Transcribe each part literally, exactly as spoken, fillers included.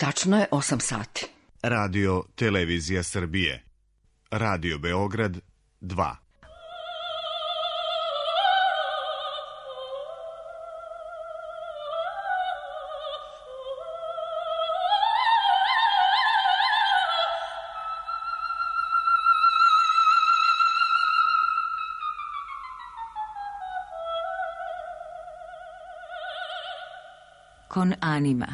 Tačno je osam sati. Radio Televizija Srbije. Radio Beograd dva. Con anima.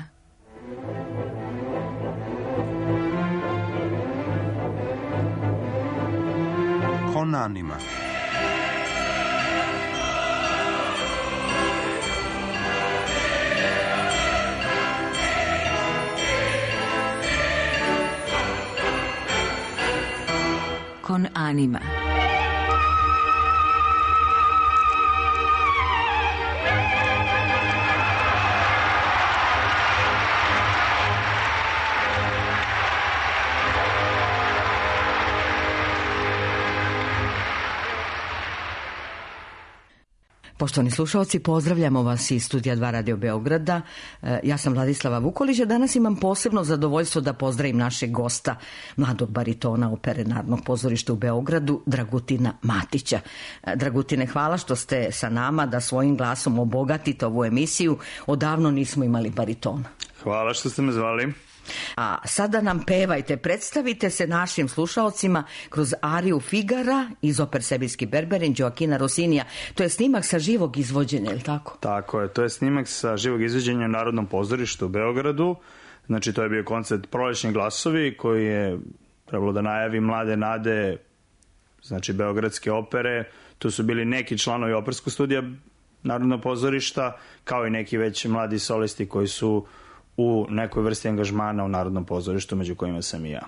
Con anima. Con anima. Poštovani slušalci, pozdravljamo vas iz studija dva Radio Beograda. Ja sam Vladislava Vukolić, a danas imam posebno zadovoljstvo da pozdravim našeg gosta, mladog baritona opere Narodnog pozorišta u Beogradu, Dragutina Matića. Dragutine, hvala što ste sa nama da svojim glasom obogatite ovu emisiju. Odavno nismo imali baritona. Hvala što ste me zvali. A sada nam pevajte, predstavite se našim slušaocima kroz ariju Figara iz oper Sebirski Berberin Joakina Rosinija. To je snimak sa živog izvođenja, je li tako? Tako je, to je snimak sa živog izvođenja u Narodnom pozorištu u Beogradu. Znači, to je bio koncert Prolećni glasovi koji je trebalo da najavi mlade nade, znači beogradske opere. Tu su bili neki članovi operskog studija Narodnog pozorišta, kao i neki već mladi solisti koji su u nekoj vrsti angažmana u Narodnom pozorištu, među kojima sam i ja.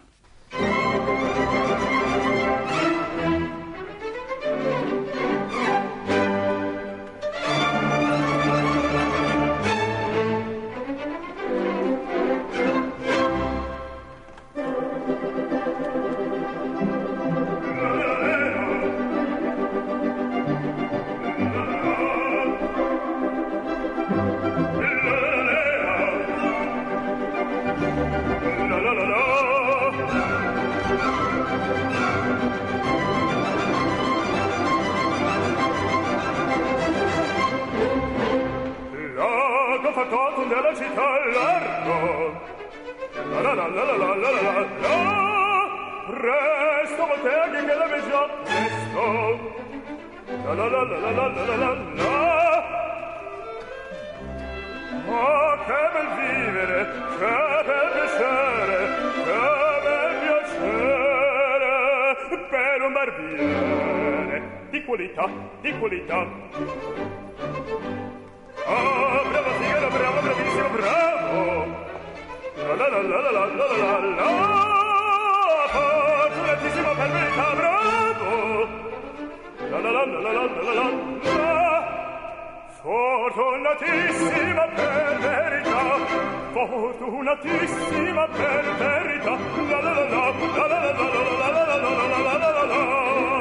Fortunatissima per verità, fortunatissima per verità, la la la la la la la la la la la la la la.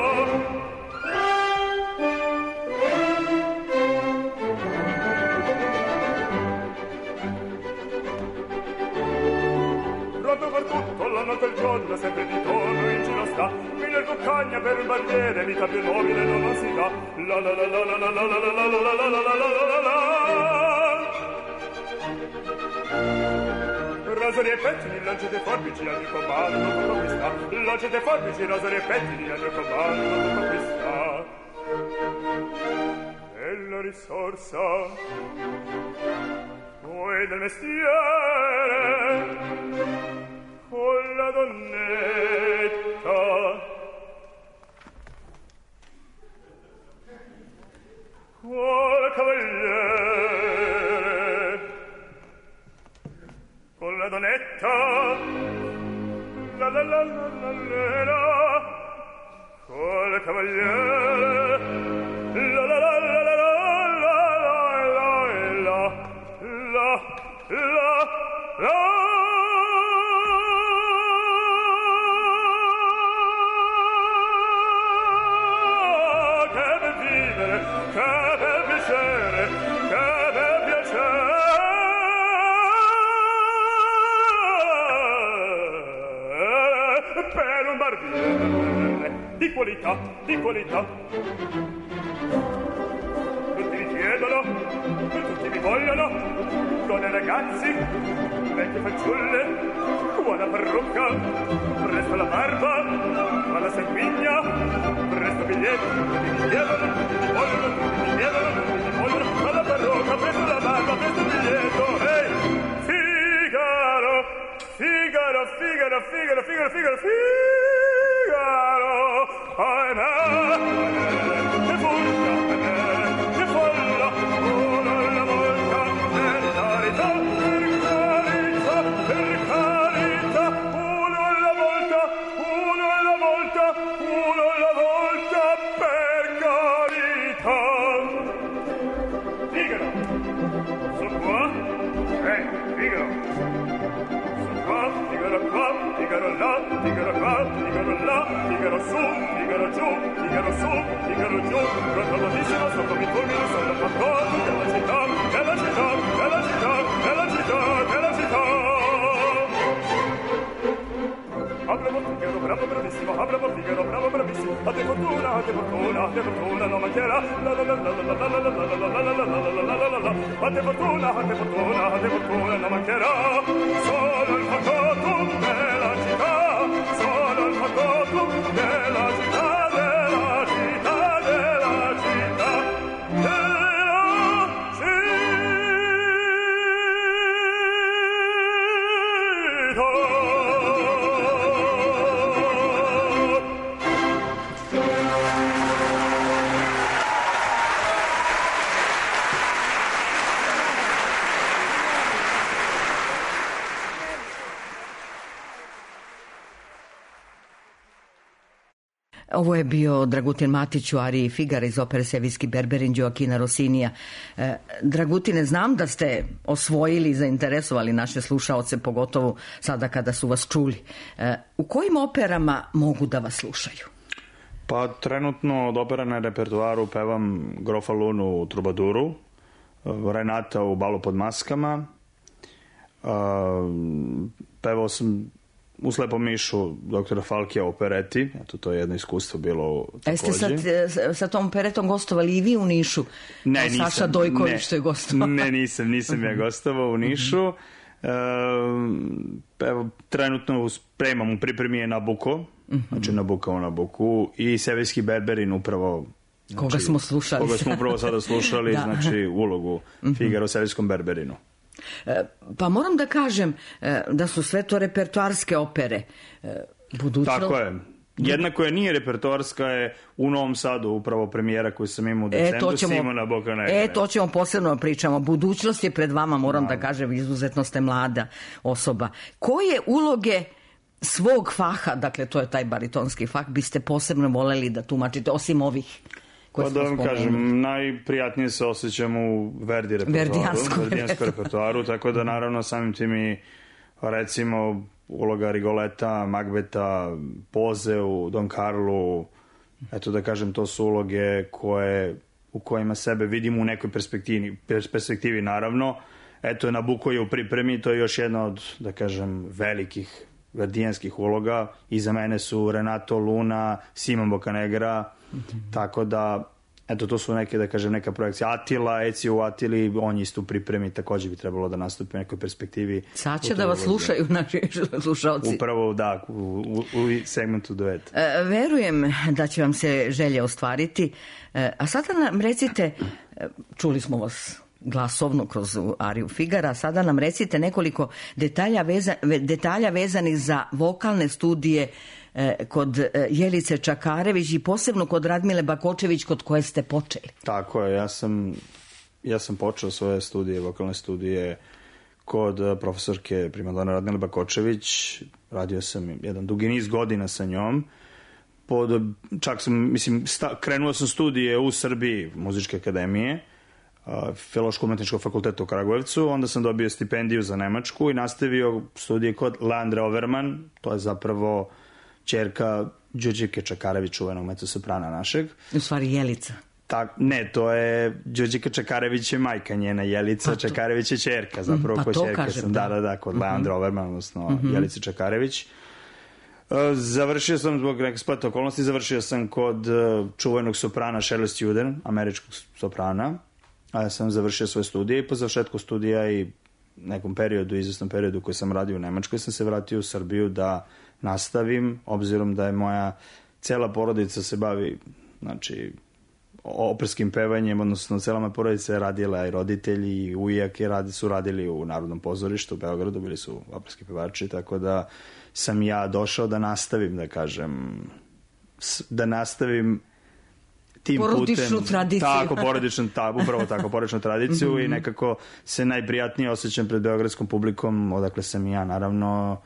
Pronto per tutto, la notte e il giorno, sempre di tono in giro sta, mille cuccagna per un barbiere, vita più nobile non si dà, la la la la la la la la la la la la la la la la. Rasori e pettini, lancete forbici, al mio comando non conquista, lancete forbici, rasori e pettini, al mio comando non conquista. E la risorsa, voi del mestiere, con la donnetta, col cavaliere, con la donnetta, la la la la la la, col cavaliere, la la la la la la la la la la la. per un barbiere di qualità, di qualità. Tutti mi chiedono, tutti mi vogliono, donne ragazzi, vecchie fanciulle, buona parrucca, presto la barba, ma la sanguigna, presto biglietti, tutti mi chiedono, tutti mi vogliono, tutti mi chiedono, tutti mi vogliono, ma la parrucca, presto la barba, presto il biglietto, ehi, Figaro, Figaro, Figaro, Figaro, Figaro, Figaro, Figaro, ahimè, che volta, che folla, una alla volta, per carità, per carità, per carità, uno alla volta, uno alla volta, uno alla volta, per carità. Figaro, sono qua, eh, Figaro. Figaro qua, Figaro là, Figaro qua, Figaro là, Figaro su, Figaro giù, Figaro su, Figaro giù, protagonissimo sotto mi fulmine, sono fatto della città, della città, della città, della città, della città. Ah, bravo Figaro, bravo, bravissimo, ah, bravo Figaro, bravo, bravissimo, a te fortuna, a te fortuna, a te fortuna, non mancherà, la la la la la la la la la la la la la la la, a te fortuna, a te fortuna, a te fortuna, non mancherà, sono il factotum della città, sono il factotum della città, della città, della città, della città. Ovo je bio Dragutin Matić u ariji Figaro iz opere Sevijski Berberin Joakina Rosinija. E, Dragutine, znam da ste osvojili i zainteresovali naše slušaoce, pogotovo sada kada su vas čuli. E, u kojim operama mogu da vas slušaju? Pa trenutno od opera na repertoaru pevam Grofa Lunu u Trubaduru, Renata u Balu pod maskama, pevao sam u Slepom mišu doktora Falkija u opereti, eto to je jedno iskustvo bilo takođe. Jeste sa, sa tom operetom gostovali i vi u Nišu? Ne, nisam. Saša Dojković ne, što je gostovao. Ne, nisam, nisam ja gostovao u Nišu. Uh, evo, trenutno spremam u pripremi je Nabuko, uh-huh. znači Nabuka u Nabuku i Sevijski Berberin upravo znači, koga smo slušali. Koga smo upravo sada slušali, da. Znači ulogu Figaro u Sevijskom Berberinu. Pa moram da kažem da su sve to repertoarske opere. Budućnost... Tako je. Jednako je nije repertoarska, je u Novom Sadu upravo premijera koju sam imao u decembru, e, ćemo, Simona Bokanegre. E, to ćemo posebno pričamo. Budućnost je pred vama, moram da, da kažem, izuzetno ste mlada osoba. Koje uloge svog faha, dakle to je taj baritonski fah, biste posebno voleli da tumačite, osim ovih? Pa da vam kažem, najprijatnije se osjećam u Verdi repertoaru, verdijanskom repertoaru, tako da naravno samim tim i recimo uloga Rigoleta, Magbeta, Poze u Don Carlu, eto da kažem, to su uloge koje, u kojima sebe vidim u nekoj perspektivi, perspektivi naravno. Eto, Nabuko je u pripremi, to je još jedna od, da kažem, velikih verdijanskih uloga. Iza mene su Renato Luna, Simon Bocanegra, mm-hmm. tako da, eto, to su neke, da kažem, neka projekcija. Atila, Ezio u Atili, on je isto u pripremi, takođe bi trebalo da nastupi u nekoj perspektivi. Sad će da vas slušaju naši slušalci. Upravo, da, u, u, u segmentu duet. E, verujem da će vam se želje ostvariti. E, a sada nam recite, čuli smo vas glasovno kroz ariju Figara, sada nam recite nekoliko detalja, veza, detalja vezanih za vokalne studije eh, kod eh, Jelice Čakarević i posebno kod Radmile Bakočević, kod koje ste počeli. Tako je, ja sam, ja sam počeo svoje studije, vokalne studije kod profesorke primadona Radmile Bakočević. Radio sam jedan dugi niz godina sa njom. Pod, čak sam, mislim, sta, krenuo sam studije u Srbiji, Muzičke akademije, Filološko-umetničkog fakulteta u Kragujevcu, onda sam dobio stipendiju za Nemačku i nastavio studije kod Leandre Overman, to je zapravo ćerka Đurđike Čakarević, čuvenog mezzosoprana našeg. U stvari Jelica. Tak, ne, to je Đurđika Čakarević je majka njena, Jelica pa Čakarević je ćerka, zapravo pa ko to ćerka kažem, sam, da, da, da, kod uh-huh. Leandre Overman, odnosno uh-huh. Jelice Čakarević. Završio sam zbog nekog spleta okolnosti, završio sam kod čuvenog soprana Shirley Student, američkog soprana. A ja sam završio svoje studije i po završetku studija i nekom periodu, izvesnom periodu koji sam radio u Nemačkoj, sam se vratio u Srbiju da nastavim, obzirom da je moja cela porodica se bavi, znači, operskim pevanjem, odnosno cela moja porodica je radila i roditelji i ujake radi, su radili u Narodnom pozorištu u Beogradu, bili su operski pevači, tako da sam ja došao da nastavim, da kažem, da nastavim tim porodičnu putem, tradiciju. Tako, porodičnu, ta, upravo tako, porodičnu tradiciju i nekako se najprijatnije osjećam pred beogradskom publikom, odakle sam i ja, naravno,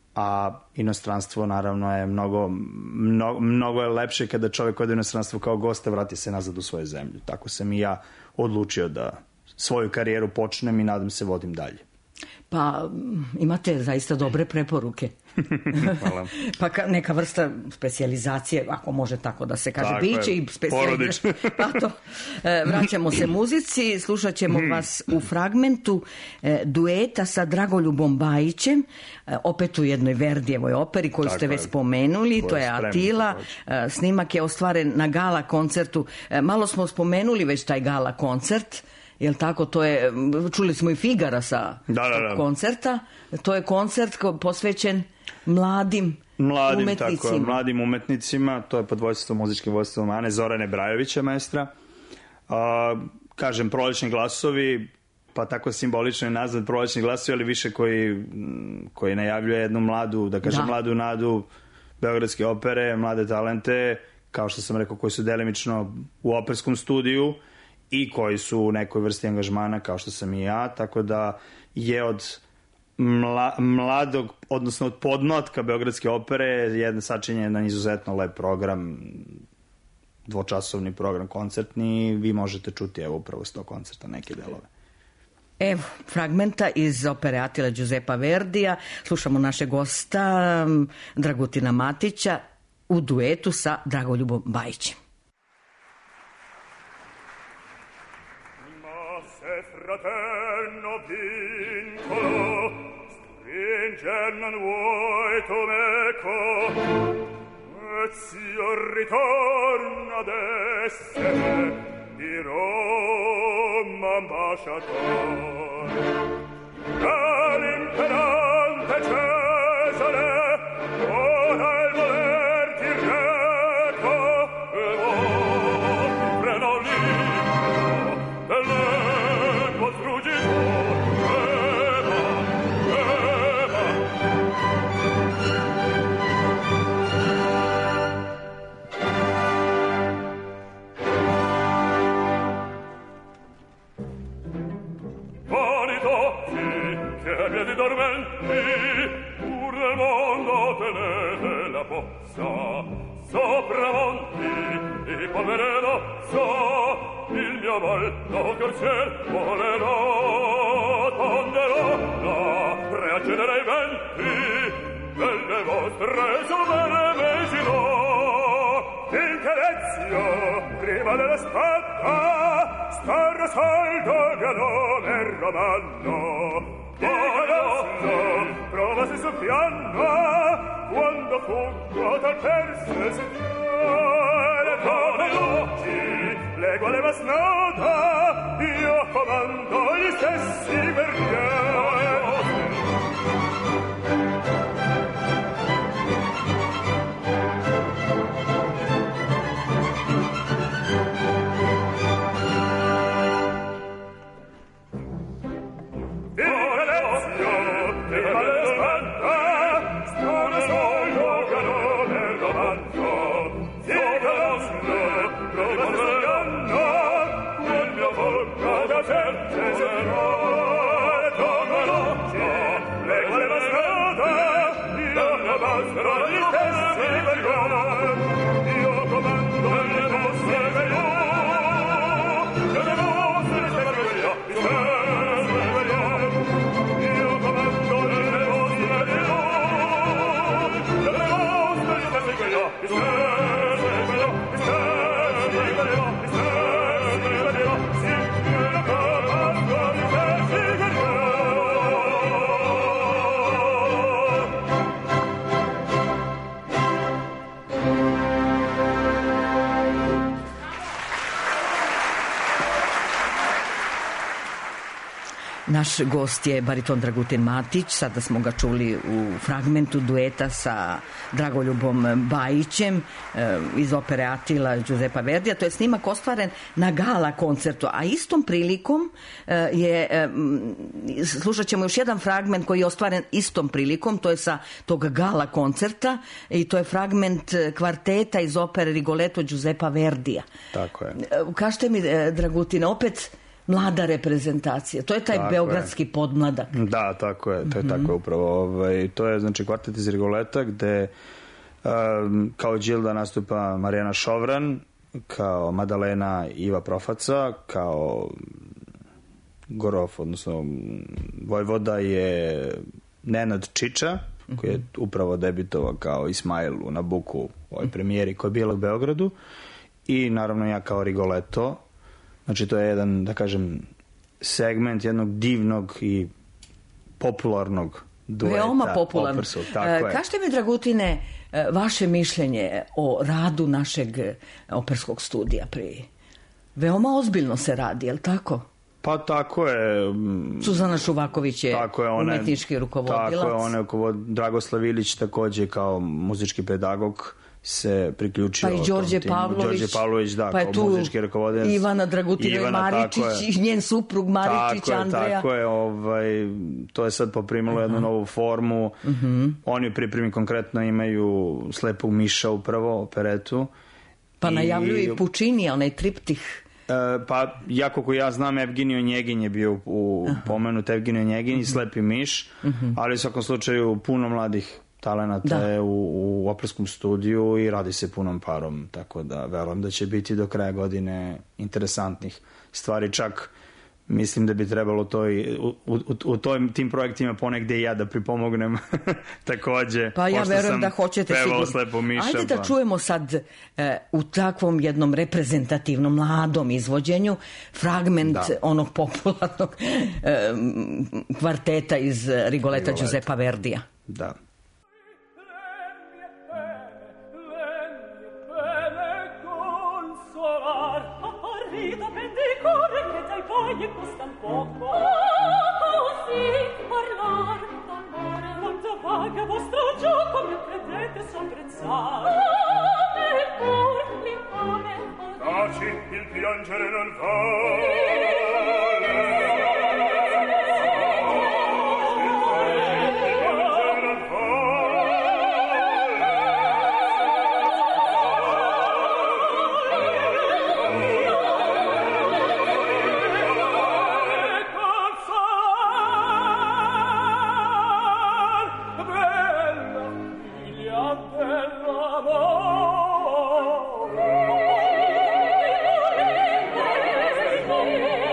a inostranstvo, naravno, je mnogo, mnogo, mnogo je lepše kada čovjek ode u inostranstvo kao gosta, vrati se nazad u svoju zemlju. Tako sam i ja odlučio da svoju karijeru počnem i nadam se vodim dalje. Pa imate zaista dobre preporuke. Hvala. Pa neka vrsta specijalizacije, ako može tako da se kaže, tako biće je, i specijalizacije. Pa to, vraćamo se muzici, slušat ćemo vas u fragmentu dueta sa Dragoljubom Bajićem, opet u jednoj Verdijevoj operi koju tako ste već spomenuli, to je Atila. Snimak je ostvaren na gala koncertu. Malo smo spomenuli već taj gala koncert. Jel tako, to je, čuli smo i Figara sa da, da, da. koncerta, to je koncert posvećen mladim, mladim umetnicima. Tako, mladim umetnicima, to je pod vođstvom, muzičkim vođstvom Ane Zorane Brajovića, maestra. A, kažem, prolećni glasovi, pa tako simbolično je nazvat prolećni glasovi, ali više koji, koji najavljuje jednu mladu, da kažem, da. mladu nadu beogradske opere, mlade talente, kao što sam rekao, koji su delimično u operskom studiju, i koji su u nekoj vrsti angažmana kao što sam i ja, tako da je od mla, mladog, odnosno od podmlatka beogradske opere jedan sačinjen jedan izuzetno lep program, dvočasovni program koncertni, vi možete čuti evo upravo s tog koncerta neke delove. Evo, fragmenta iz opere Atila Giuseppa Verdija, slušamo našeg gosta Dragutina Matića u duetu sa Dragoljubom Bajićem. Fraterno vincolo, stringer non vuoi tu meco, et s'io ritorno ad essere di Roma ambasciator. Dall'imperante Cesare, ora il voler ti reco, e voi mi freno libro delle pur del mondo tenete la pozza sopramonti e polvereno so il mio volto corsier volerò tonderò la reaccendere i venti delle vostre somere mesino finché Ezio prima della spada starà saldo ganone romano Adesso prova se sul piano quando fuggo dal perse si tiene come oggi legua le masnota io comando gli stessi guerrieri Naš gost je bariton Dragutin Matić, sada smo ga čuli u fragmentu dueta sa Dragoljubom Bajićem iz opere Atila Giuseppa Verdija. To je snimak ostvaren na gala koncertu, a istom prilikom je, slušat ćemo još jedan fragment koji je ostvaren istom prilikom, to je sa tog gala koncerta i to je fragment kvarteta iz opere Rigoletto Giuseppa Verdija. Tako je. Kažete mi, Dragutine, opet mlada reprezentacija. To je taj tako beogradski je. Podmladak. Da, tako je. To je mm-hmm. tako upravo. Ovaj, to je znači kvartet iz Rigoleta gde um, kao Đilda nastupa Marijana Šovran, kao Madalena Iva Profaca, kao Gorof, odnosno vojvoda je Nenad Čiča, mm-hmm. koji je upravo debitovao kao Ismail u Nabuku u ovoj premijeri koja je bila u Beogradu, i naravno ja kao Rigoletto. Znači, to je jedan, da kažem, segment jednog divnog i popularnog dueta. Veoma popularno. E, kažete mi, Dragutine, vaše mišljenje o radu našeg operskog studija pri... Veoma ozbiljno se radi, je li tako? Pa tako je. Suzana Šuvaković je, je one, umetnički rukovodilac. Tako je, one, Dragoslav Ilić takođe kao muzički pedagog se priključio. Pa i Đorđe Pavlović, Đorđe Pavlović, da, pa je kao tu muzički rukovodilac. Ivana Dragutina Maričić i njen suprug Maričić, tako Andreja. Je, tako je, ovaj, to je sad poprimilo uh-huh. jednu novu formu. Uh-huh. Oni u pripremi konkretno imaju Slepog miša upravo, operetu. Pa I... najavljuju i Puccini, onaj triptih. E, pa, ja koliko ja znam, Evgenio Njegin je bio u uh-huh. pomenut, Evgenio Njegin uh-huh. i Slepi miš, uh-huh. ali u svakom slučaju puno mladih talenata da. je u, u operskom studiju i radi se punom parom, tako da verujem da će biti do kraja godine interesantnih stvari. Čak mislim da bi trebalo to i, u, u, u toj, tim projektima ponegde i ja da pripomognem takođe. Pa ja verujem da hoćete sigurno. Miša, Ajde da pa. čujemo sad e, u takvom jednom reprezentativnom mladom izvođenju fragment da. onog popularnog e, kvarteta iz Rigoleta Giuseppa Verdija. Da. Che costan poco. Oh, così parlar d'amore quanto vaga vostro gioco mi credete s'apprezzar. Oh, e pur l'infame taci, il piangere non vale. Oh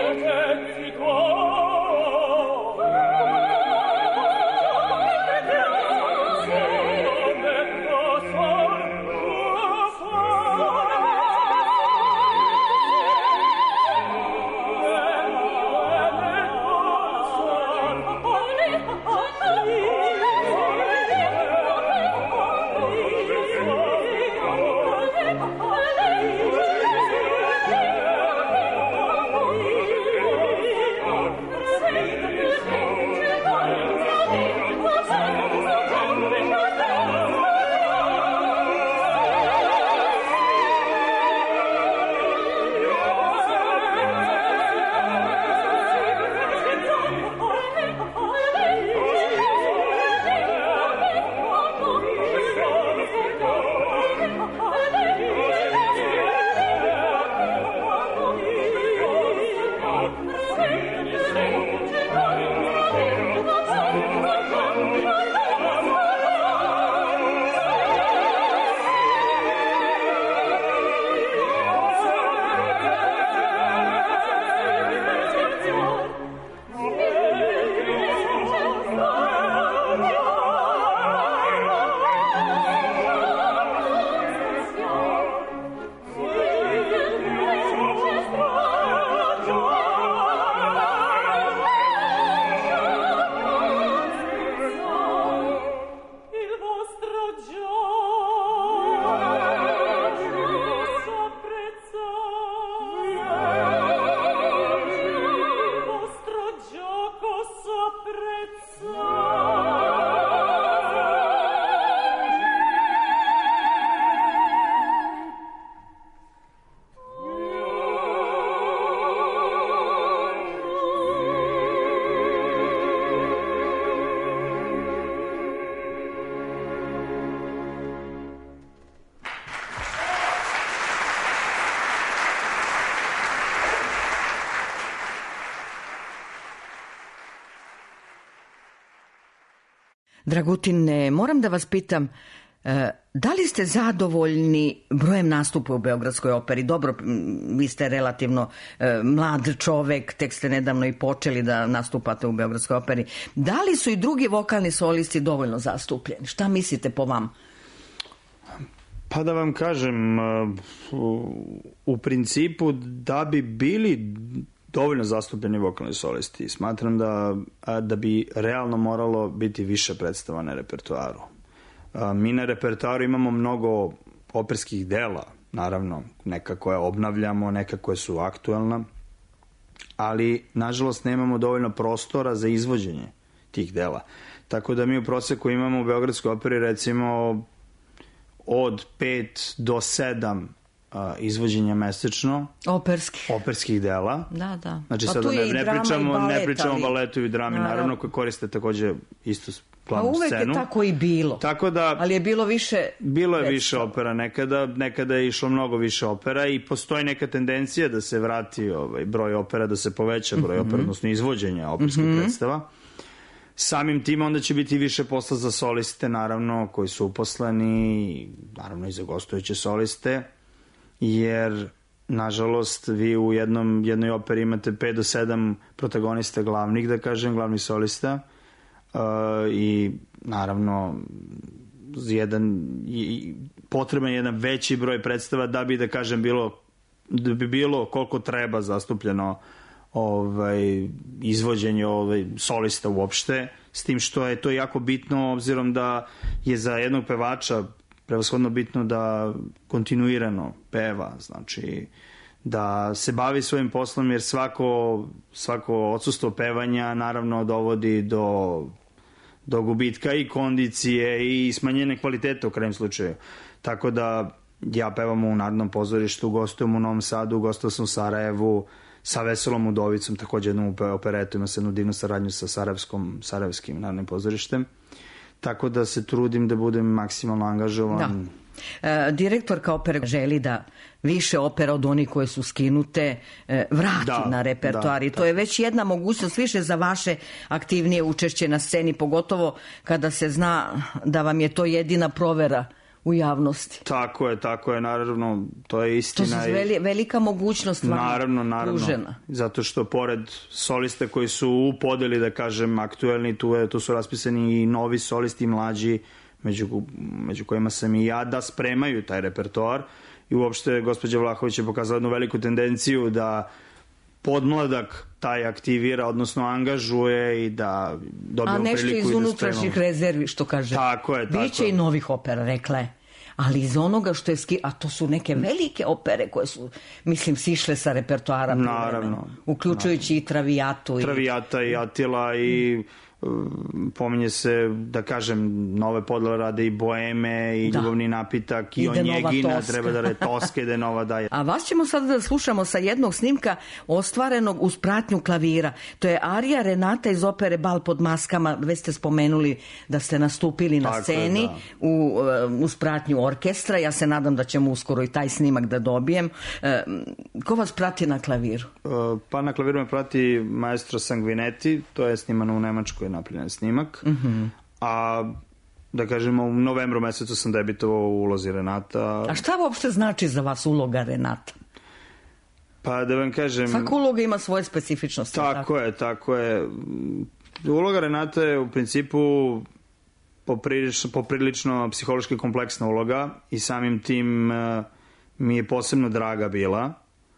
Dragutine, moram da vas pitam, da li ste zadovoljni brojem nastupa u Beogradskoj operi? Dobro, vi ste relativno mlad čovek, tek ste nedavno i počeli da nastupate u Beogradskoj operi. Da li su i drugi vokalni solisti dovoljno zastupljeni? Šta mislite po vam? Pa da vam kažem, u principu da bi bili dovoljno zastupljeni vokalni solisti, smatram da, da bi realno moralo biti više predstava na repertoaru. Mi na repertoaru imamo mnogo operskih dela, naravno, neka koje obnavljamo, neka koje su aktuelna, ali nažalost nemamo dovoljno prostora za izvođenje tih dela. Tako da mi u proseku imamo u Beogradskoj operi recimo od pet do sedam izvođenja mesečno operskih operskih dela. Da, da. Znači pa sada ne, ne pričamo, balet, ne pričamo ali... baletu i drami, naravno, naravno koje koriste takođe istu glavnu pa uvek scenu. Je tako i bilo. Tako da, ali je bilo više... Bilo je predstav. Više opera nekada, nekada je išlo mnogo više opera i postoji neka tendencija da se vrati ovaj, broj opera, da se poveća broj mm-hmm. opera, odnosno izvođenja operskih mm-hmm. predstava. Samim tim onda će biti više posla za soliste, naravno, koji su uposleni, naravno i za gostujuće soliste, jer, nažalost, vi u jednom, jednoj operi imate pet do sedam protagonista glavnih, da kažem, glavnih solista, uh, i, naravno, jedan, i, potreban je jedan veći broj predstava da bi, da kažem, bilo, da bi bilo koliko treba zastupljeno ovaj, izvođenje ovaj, solista uopšte, s tim što je to jako bitno, obzirom da je za jednog pevača prevashodno bitno da kontinuirano peva, znači da se bavi svojim poslom, jer svako, svako odsustvo pevanja naravno dovodi do, do gubitka i kondicije i smanjenja kvaliteta u krajem slučaju. Tako da ja pevam u Narodnom pozorištu, gostujem u Novom Sadu, gostovao sam u Sarajevu, sa Veselom Udovicom, takođe jednom operetu, ima se jednu divnu saradnju sa Sarajevskom, Sarajevskim Narodnim pozorištem. Tako da se trudim da budem maksimalno angažovan. Da. E, direktorka opere želi da više opera od onih koje su skinute e, vrati da, na repertoar i to da. Je već jedna mogućnost više za vaše aktivnije učešće na sceni, pogotovo kada se zna da vam je to jedina provera u javnosti. Tako je, tako je, naravno, to je istina. To je velika mogućnost vam naravno, naravno, pružena. Zato što pored solista koji su u podeli, da kažem, aktuelni, tu, je, tu su raspisani i novi solisti i mlađi, među, među kojima sam i ja, da spremaju taj repertoar. I uopšte gospođa Vlahović je pokazala jednu veliku tendenciju da podmladak taj aktivira, odnosno angažuje i da dobijemo priliku i da spremamo. A nešto iz unutrašnjih rezervi, što kaže. Tako je, tako je. Biće i novih opera, rekla je. Ali iz onoga što je ski... A to su neke velike opere koje su, mislim, sišle sa repertoara. Naravno. Uključujući naravno. I Travijatu. Travijata i Atila i... pominje se, da kažem, nove podele rade i Boeme i da. Ljubavni napitak i, I Onjegina, treba da re Toske, ide nova daje. A vas ćemo sad da slušamo sa jednog snimka ostvarenog uz pratnju klavira. To je arija Renata iz opere Bal pod maskama. Već ste spomenuli da ste nastupili na Tako sceni je, da. u, uz pratnju orkestra. Ja se nadam da ćemo uskoro i taj snimak da dobijem. Ko vas prati na klaviru? Pa na klaviru me prati maestro Sanguinetti, to je snimano u Nemačkoj, napravljen snimak, mm-hmm. a da kažemo u novembru mesecu sam debitovao u ulozi Renata. A šta uopšte znači za vas uloga Renata? Pa da vam kažem... Svaka uloga ima svoje specifičnosti. Tako, tako je, tako je. Uloga Renata je u principu poprilično, poprilično psihološki kompleksna uloga i samim tim uh, mi je posebno draga bila,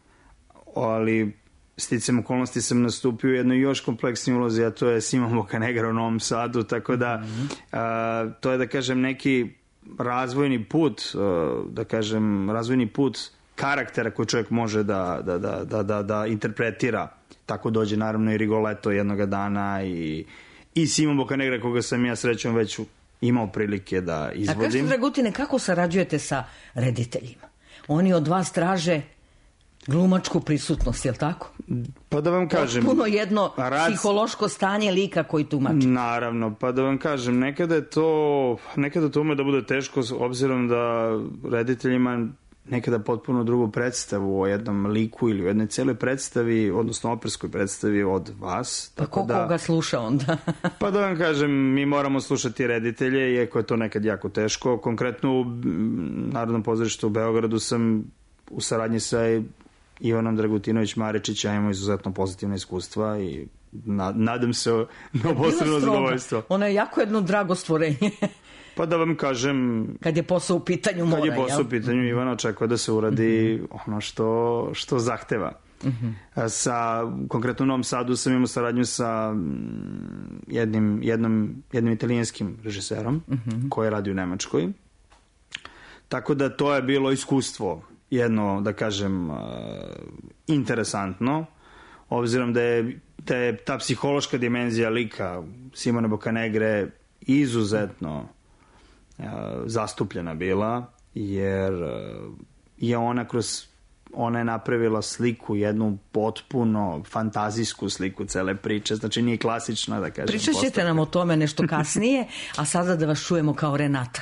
ali sticam okolnosti sam nastupio u jednoj još kompleksnoj ulozi, a to je Simon Boccanegra u Novom Sadu, tako da mm-hmm. a, to je, da kažem, neki razvojni put, a, da kažem, razvojni put karaktera koji čovjek može da, da, da, da, da, da interpretira. Tako dođe naravno i Rigoletto jednoga dana i, i Simon Boccanegra, koga sam ja srećom već imao prilike da izvodim. A kažete, Dragutine, kako sarađujete sa rediteljima? Oni od vas traže glumačku prisutnost, je li tako? Pa da vam kažem... Puno jedno rad... psihološko stanje lika koji tumači. Naravno, pa da vam kažem, nekada je to, nekada to ume da bude teško, obzirom da rediteljima nekada potpuno drugu predstavu o jednom liku ili o jednoj celoj predstavi, odnosno operskoj predstavi od vas. Pa ko da, koga sluša onda? Pa da vam kažem, mi moramo slušati reditelje, iako je to nekad jako teško. Konkretno u Narodnom pozorištu u Beogradu sam u saradnji sa Ivanom Dragutinović-Maričića, imamo izuzetno pozitivna iskustva i nadam se na obostrano zadovoljstvo. Ona je jako jedno drago stvorenje. Pa da vam kažem... Kad je posao u pitanju mora, Kad je posao u pitanju, Ivana očekuje da se uradi mm-hmm. ono što, što zahteva. Mm-hmm. Sa, konkretno u Novom Sadu sam imao saradnju sa jednim, jednom, jednim italijanskim režiserom mm-hmm. koji radi u Nemačkoj. Tako da to je bilo iskustvo jedno, da kažem, interesantno, obzirom da je te, ta psihološka dimenzija lika Simone Boccanegra izuzetno zastupljena bila, jer je ona kroz ona je napravila sliku, jednu potpuno fantazijsku sliku cele priče, znači nije klasična, da kažem. Pričat ćete nam o tome nešto kasnije, a sada da vas čujemo kao Renata.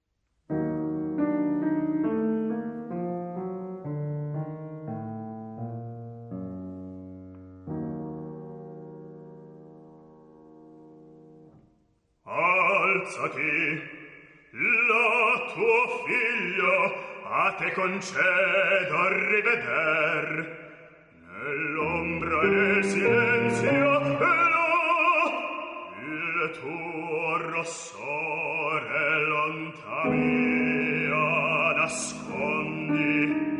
Te concedo riveder nell'ombra e nel silenzio là il tuo rossore lontanea nascondi.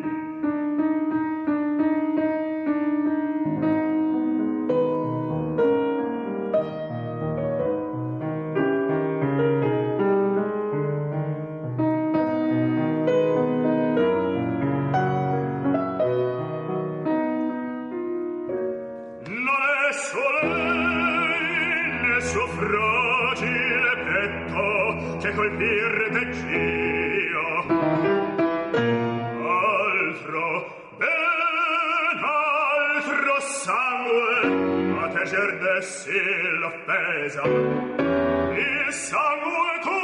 Colpir deggio altro ben altro sangue a teger dessi l'offesa il sangue tuo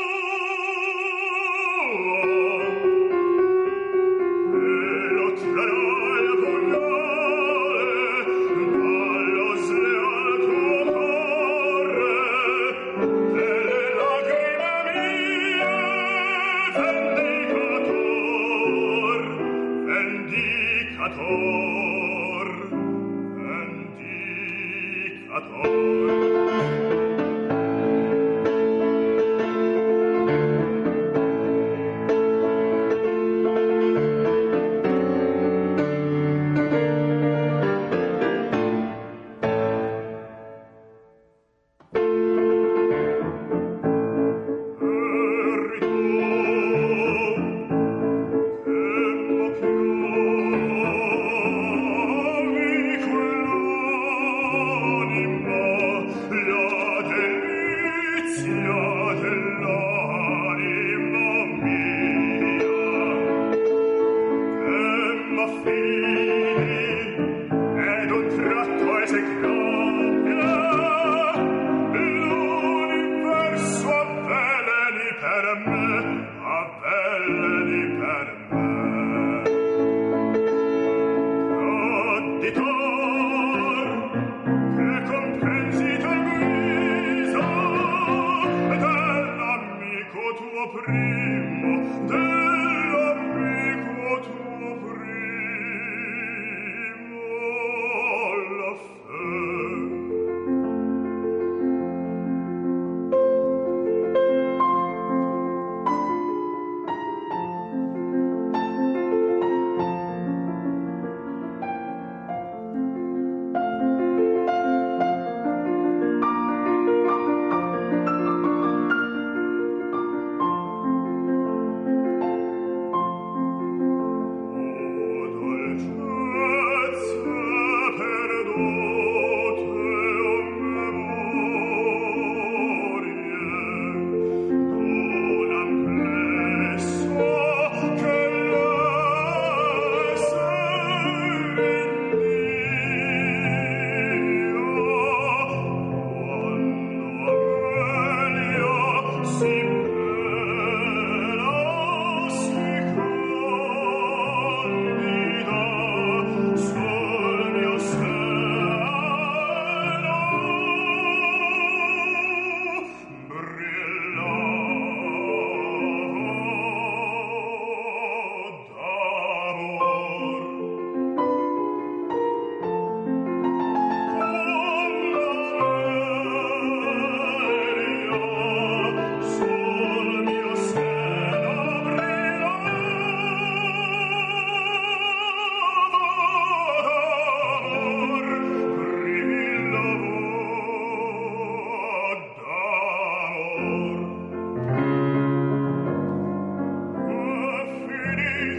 e lo trarò il pugnale dallo sleal tuo cuore e le lacrime Vendicator, vendicator.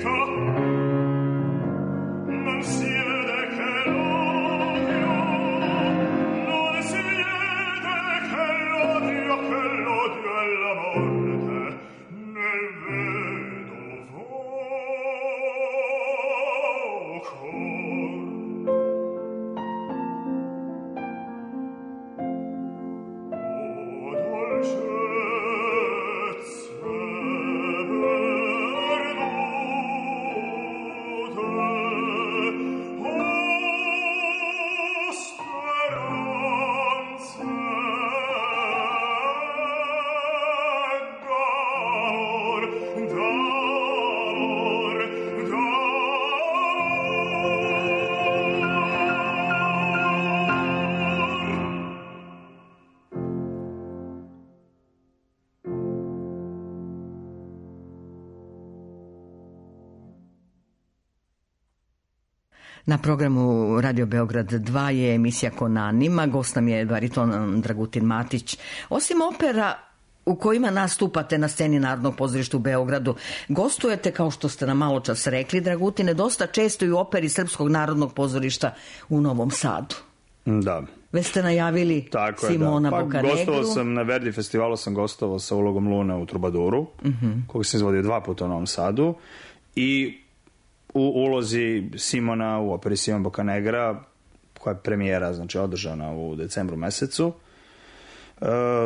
Na programu Radio Beograd dva je emisija Kon anima. Gost nam je bariton Dragutin Matić. Osim opera u kojima nastupate na sceni Narodnog pozorišta u Beogradu, gostujete, kao što ste nam malo čas rekli, Dragutine, dosta često i u operi Srpskog narodnog pozorišta u Novom Sadu. Da. Već ste najavili Tako Simona je, da. Pa, Boccanegra. Gostovao sam na Verdi festivalu, sam gostovao sa ulogom Lune u Trubaduru, uh-huh. koga sam izvodio dva puta u Novom Sadu, i u ulozi Simona u operi Simon Boccanegra, koja je premijera, znači održana u decembru mesecu. Uh,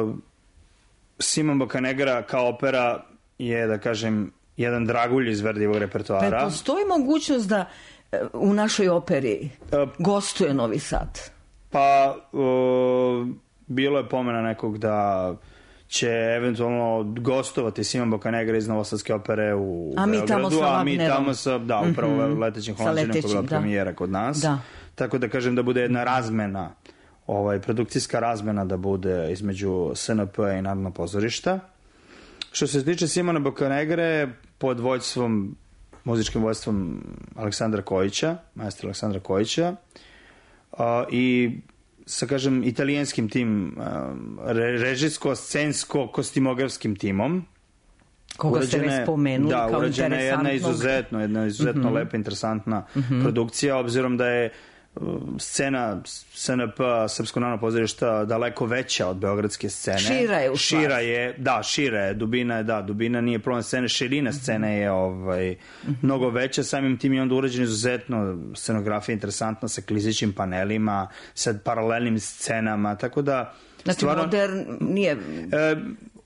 Simon Boccanegra kao opera je, da kažem, jedan dragulj iz Verdijevog repertoara. Pa postoji mogućnost da u našoj operi uh, gostuje Novi Sad? Pa uh, bilo je pomena nekog da će eventualno gostovati Simon Boccanegra iz Novosadske opere u a mi Beogradu, tamo sa a mi tamo sa, da, upravo mm-hmm. letećim Holandžinom koja je bila premijera kod nas. Da. Tako da kažem da bude jedna razmena, ovaj, produkcijska razmena da bude između S N P i Narodnog pozorišta. Što se tiče Simona Boccanegre, pod vođstvom, muzičkim vođstvom Aleksandra Kojića, maestra Aleksandra Kojića, uh, i sa, kažem, italijanskim tim, režijsko-scensko-kostimografskim timom. Koga ste već spomenuli da, kao urađena je jedna izuzetno, jedna izuzetno mm-hmm. lepa, interesantna mm-hmm. produkcija, obzirom da je scena S N P, Srpsko narodno pozorišta, daleko veća od beogradske scene. Šira je u stvari. Šira je, da, šira je, dubina je, da, dubina nije problem scene, širina scene je ovaj, mm-hmm. mnogo veća, samim tim je onda urađen izuzetno, scenografija interesantna sa klizećim panelima, sa paralelnim scenama, tako da... Znači, stvarno, modern nije... E,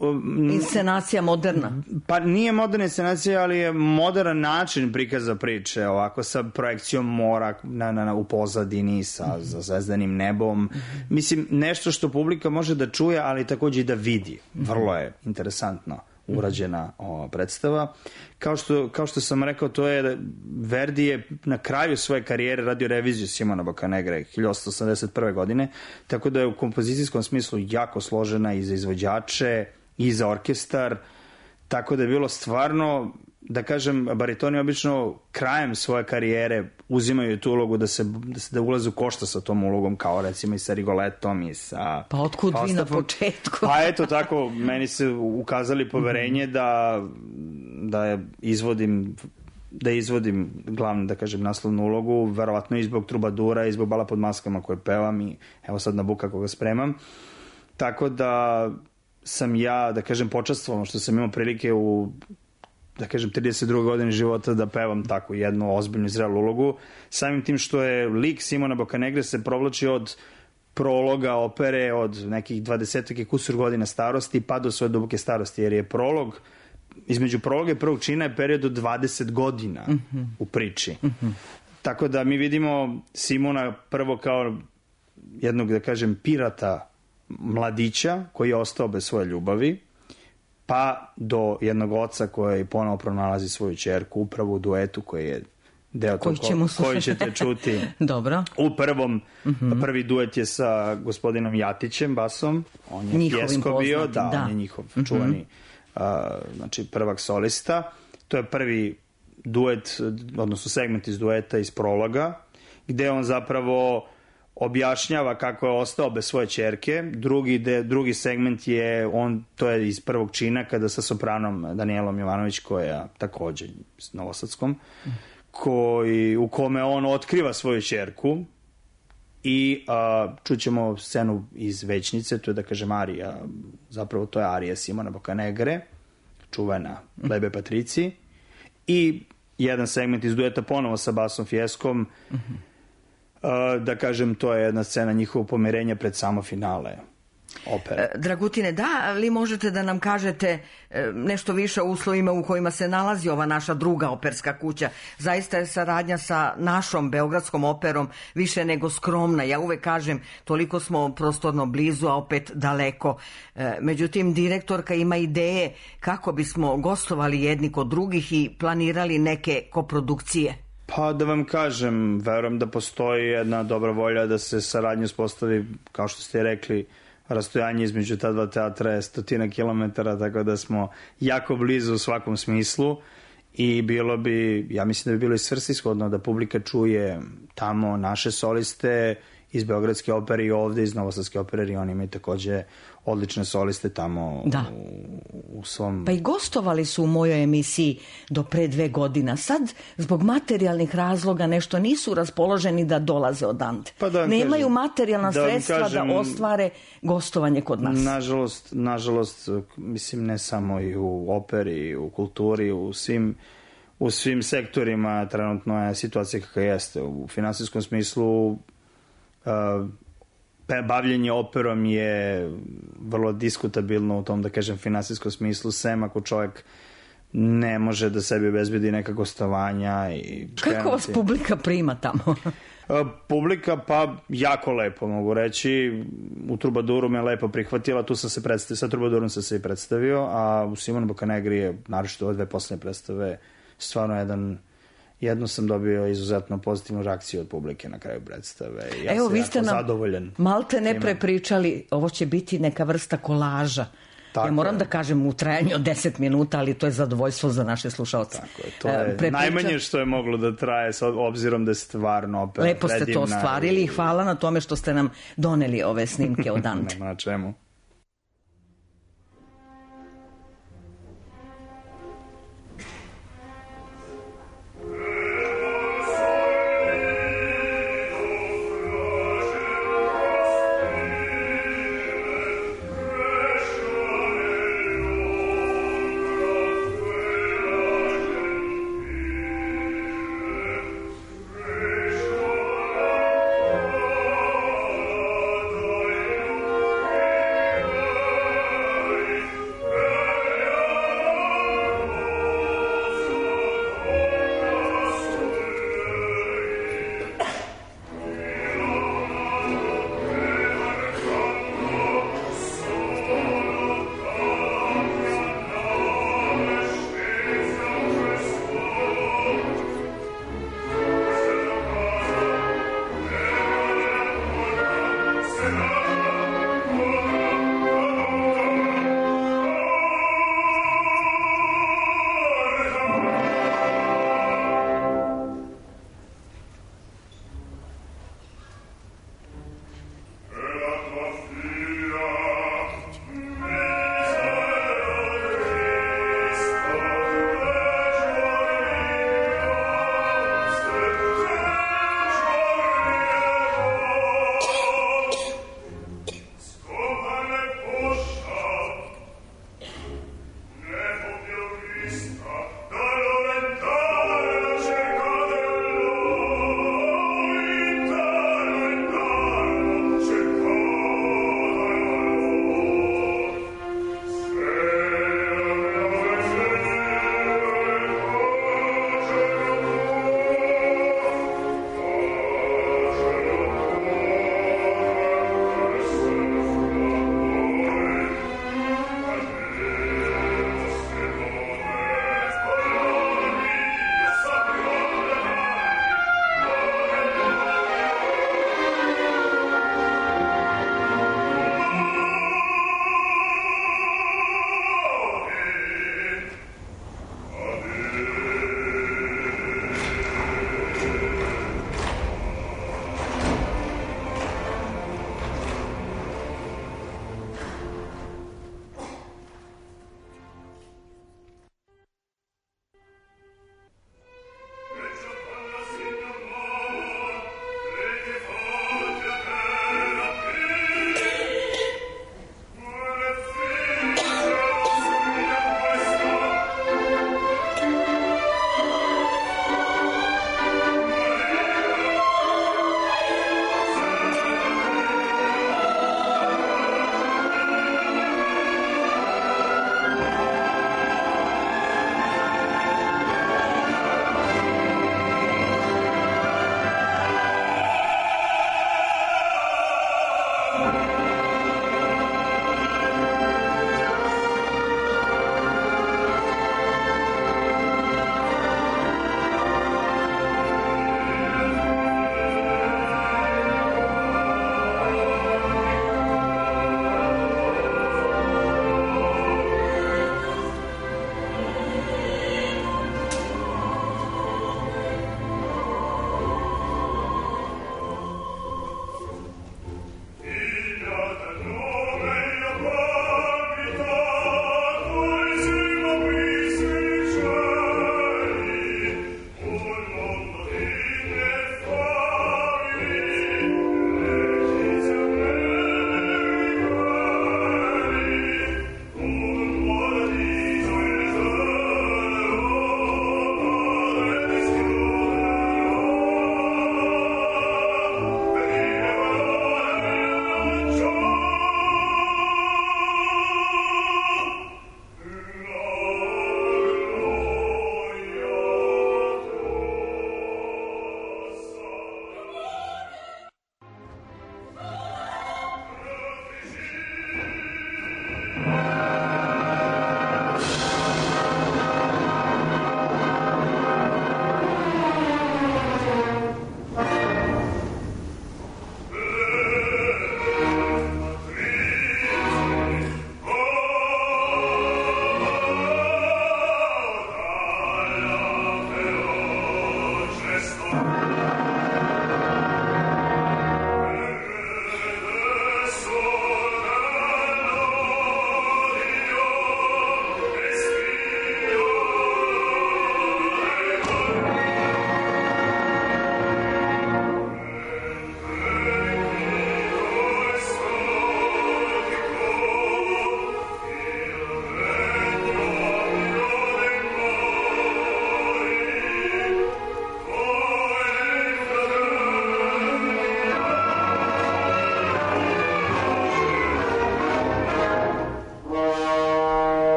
inscenacija moderna. Pa nije moderna inscenacija, ali je modern način prikaza priče, ovako sa projekcijom mora na, na, na, u pozadini, sa mm-hmm. za zvezdanim nebom. Mm-hmm. Mislim, nešto što publika može da čuje, ali takođe i da vidi. Vrlo je interesantno urađena ova predstava. Kao što, kao što sam rekao, to je da Verdi je na kraju svoje karijere radio reviziju Simona Boccanegra hiljadu osamsto osamdeset prve. godine, tako da je u kompozicijskom smislu jako složena i za izvođače i za orkestar, tako da je bilo stvarno, da kažem, baritoni obično krajem svoje karijere uzimaju tu ulogu da se, da se da ulaze u košta sa tom ulogom, kao recimo i sa Rigolettom i sa... Pa otkud vi na početku? Pa eto tako, meni se ukazali poverenje da, da je izvodim da izvodim glavnu, da kažem, naslovnu ulogu, verovatno i zbog Trubadura i zbog Bala pod maskama koje pevam i evo sad Nabuka koga spremam. Tako da sam ja, da kažem, počastvovan što sam imao prilike u, da kažem, trideset druge godine života da pevam tako jednu ozbiljnu i zrelu ulogu. Samim tim što je lik Simona Boccanegra se provlači od prologa opere od nekih dvadesetak i kusur godina starosti pa do svoje duboke starosti, jer je prolog, između prologa i prvog čina je period od dvadeset godina mm-hmm. u priči. Mm-hmm. Tako da mi vidimo Simona prvo kao jednog, da kažem, pirata mladića koji je ostao bez svoje ljubavi, pa do jednog oca koji ponovo pronalazi svoju ćerku upravo u duetu koji je deo koji, toko, koji ćete čuti. Dobro. U prvom, mm-hmm. prvi duet je sa gospodinom Jatićem, basom. On je njihovim pjesko bio, poznatim, da, da, on je njihov čuvani mm-hmm. uh, znači prvak solista. To je prvi duet, odnosno segment iz dueta iz prologa, gde on zapravo objašnjava kako je ostao bez svoje ćerke. Drugi, de, drugi segment je, on, to je iz prvog čina, kada sa sopranom Danijelom Jovanović, koja takođe s Novosadskom, koji, u kome on otkriva svoju ćerku i a, čućemo scenu iz Većnice, to je da kažem Arija, zapravo to je Arija Simona Boccanegra, čuvena Lebe Patrici, i jedan segment iz dueta ponovo sa Basom Fieskom, mm-hmm. a, da kažem, to je jedna scena njihovog pomirenja pred samo finale opere. Dragutine, da li možete da nam kažete nešto više o uslovima u kojima se nalazi ova naša druga operska kuća? Zaista je saradnja sa našom Beogradskom operom više nego skromna. Ja uvek kažem, toliko smo prostorno blizu, a opet daleko. Međutim, direktorka ima ideje kako bismo gostovali jedni kod drugih i planirali neke koprodukcije. Pa da vam kažem, verujem da postoji jedna dobra volja da se saradnja uspostavi, kao što ste rekli, rastojanje između ta dva teatra je stotina kilometara, tako da smo jako blizu u svakom smislu i bilo bi, ja mislim da bi bilo i svrsishodno da publika čuje tamo naše soliste iz Beogradske opere i ovde iz Novosadske opere, jer oni imaju takođe odlične soliste tamo da. u, u svom... Pa i gostovali su u mojoj emisiji do pre dve godina. Sad, zbog materijalnih razloga, nešto nisu raspoloženi da dolaze odande. Pa da Nemaju kažem, materijalna da sredstva kažem, da ostvare gostovanje kod nas. Nažalost, nažalost, mislim, ne samo i u operi, i u kulturi, u svim, u svim sektorima trenutno je situacija kakva jeste. U finansijskom smislu uh, bavljenje operom je vrlo diskutabilno u tom, da kažem, finansijskom smislu, sem ako čovjek ne može da sebi obezbedi neka gostovanja. I kako vas publika prima tamo? Publika, pa jako lepo mogu reći. U Trubaduru me lepo prihvatila, tu sam se predstavio, sa Trubadurom sam se i predstavio, a u Simonu Boccanegri je, naročito ove dve poslednje predstave, stvarno jedan... Jedno sam dobio izuzetno pozitivnu reakciju od publike na kraju predstave. Ja Evo, sam vi ste jako nam zadovoljan. Malte ne prepričali, ovo će biti neka vrsta kolaža. Tako ja moram je. da kažem u trajanju od deset minuta, ali to je zadovoljstvo za naše slušalce. Tako je, to je Prepriča... najmanje što je moglo da traje, s obzirom da je stvarno opera. Lepo ste to ostvarili i hvala na tome što ste nam doneli ove snimke od Dante. Nema na čemu.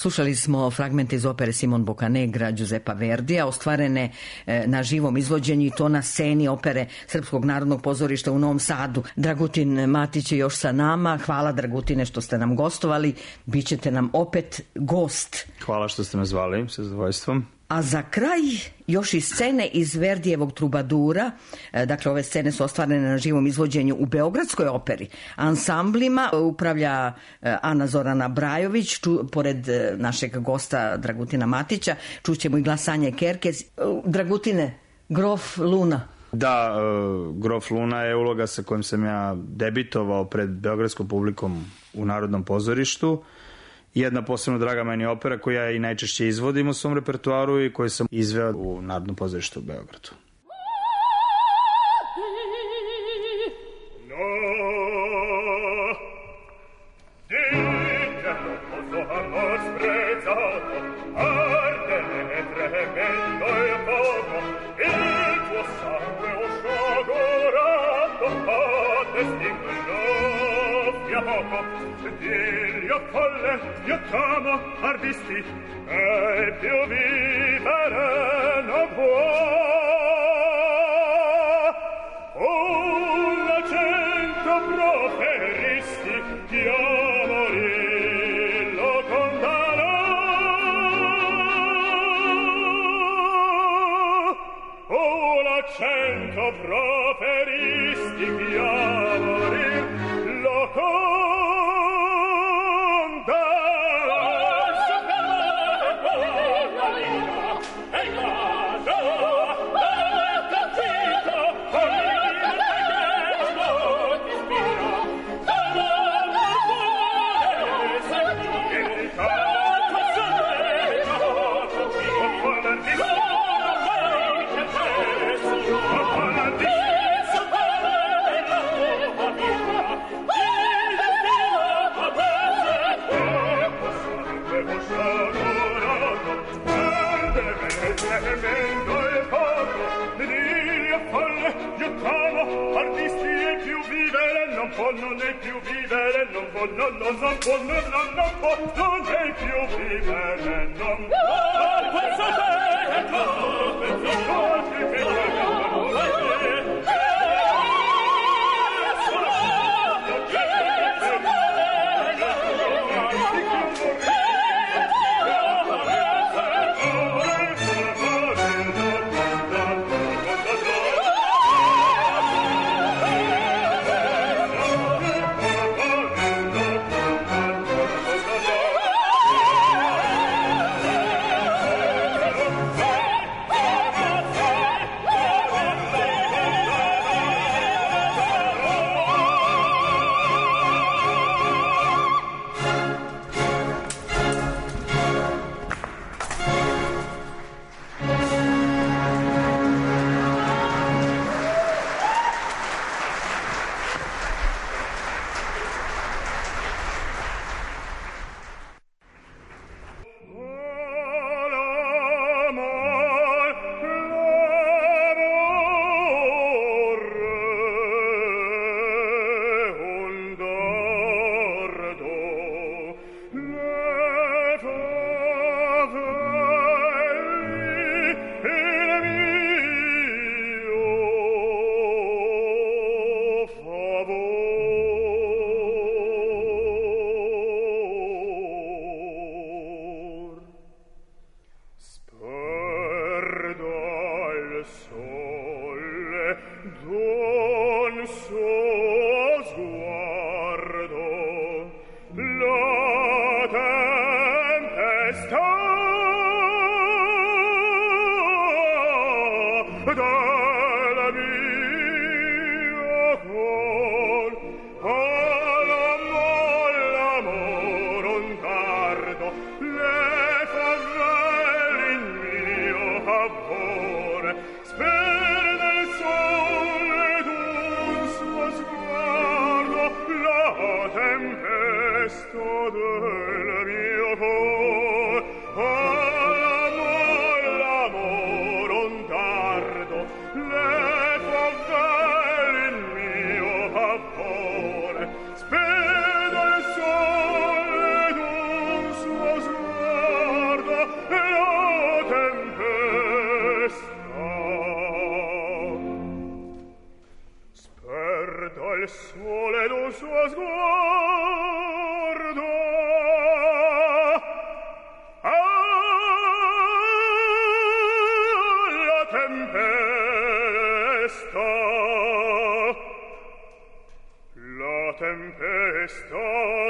Slušali smo fragmente iz opere Simon Boccanegra Giuseppa Verdija, ostvarene na živom izvođenju i to na sceni opere Srpskog narodnog pozorišta u Novom Sadu. Dragutin Matić je još sa nama. Hvala, Dragutine, što ste nam gostovali. Bićete nam opet gost. Hvala što ste me zvali, sa zadovoljstvom. A za kraj još i scene iz Verdijevog Trubadura, dakle ove scene su ostvarene na živom izvođenju u Beogradskoj operi. Ansamblima upravlja Ana Zorana Brajović, ču, pored našeg gosta Dragutina Matića, čućemo i glas Anje Kerkez. Dragutine, Grof Luna. Da, Grof Luna je uloga sa kojom sam ja debitovao pred beogradskom publikom u Narodnom pozorištu. Jedna posebno draga meni opera koju ja i najčešće izvodim u svom repertoaru i koju sam izveo u Narodnom pozorištu u Beogradu. Io folle, io t'amo, ardisti, e più vivere non può. Una cento proferisti, io morì, lo condanò. Una cento proferisti, io morì, lo condanò. Non può, non è più vivere, non può, non, non, non può, non, non, non può, non è più vivere, non può. Questo tempo, questo Le sole d'un suo sguardo alla tempesta, la tempesta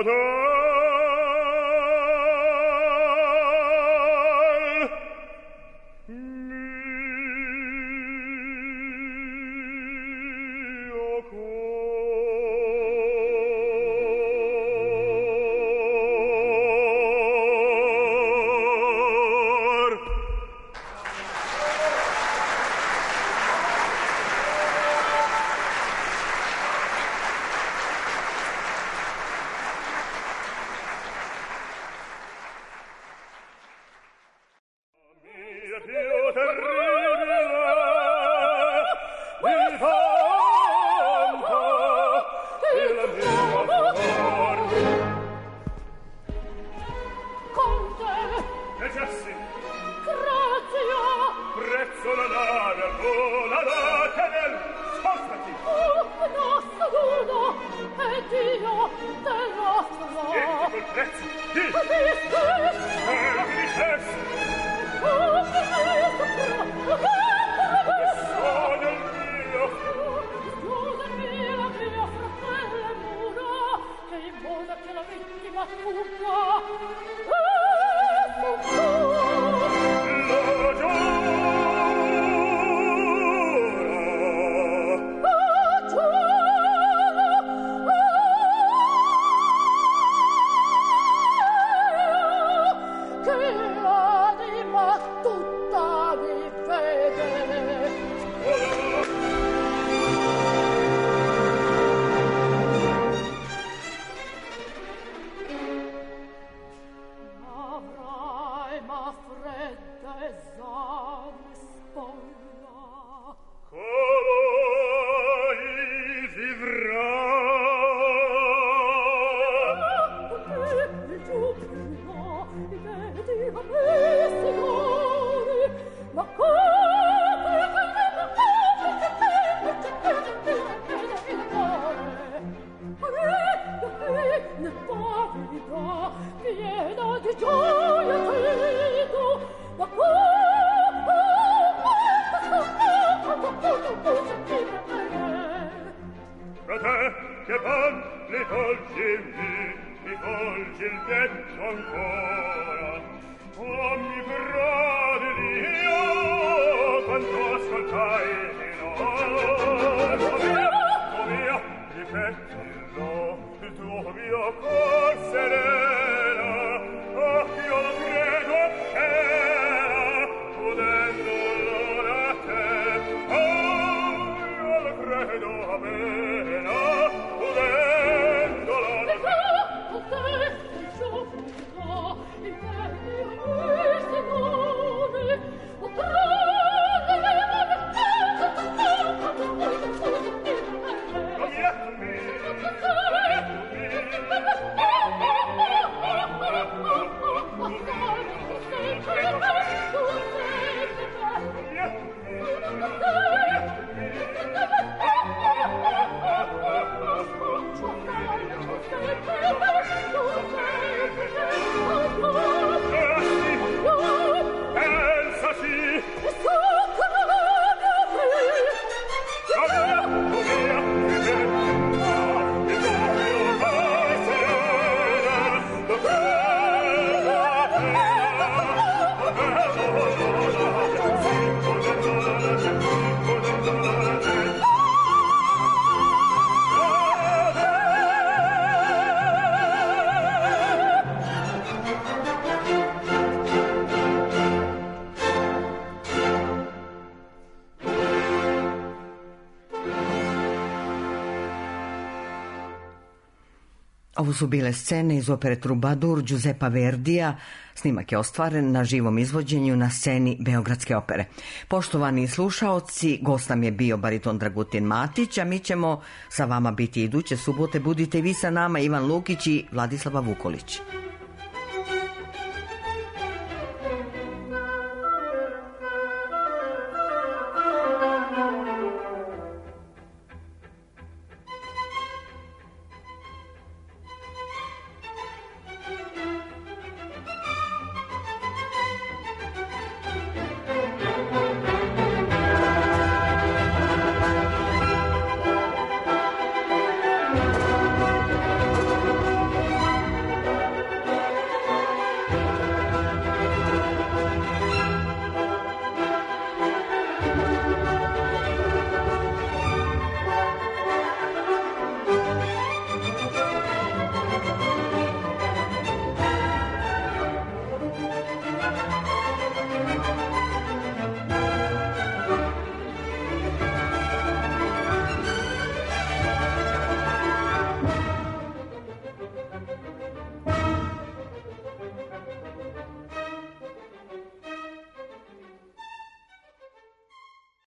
Ovo su bile scene iz opere Trubadur Giuseppa Verdija. Snimak je ostvaren na živom izvođenju na sceni Beogradske opere. Poštovani slušaoci, gost nam je bio bariton Dragutin Matić, a mi ćemo sa vama biti iduće subote. Budite vi sa nama, Ivan Lukić i Vladislava Vukolić.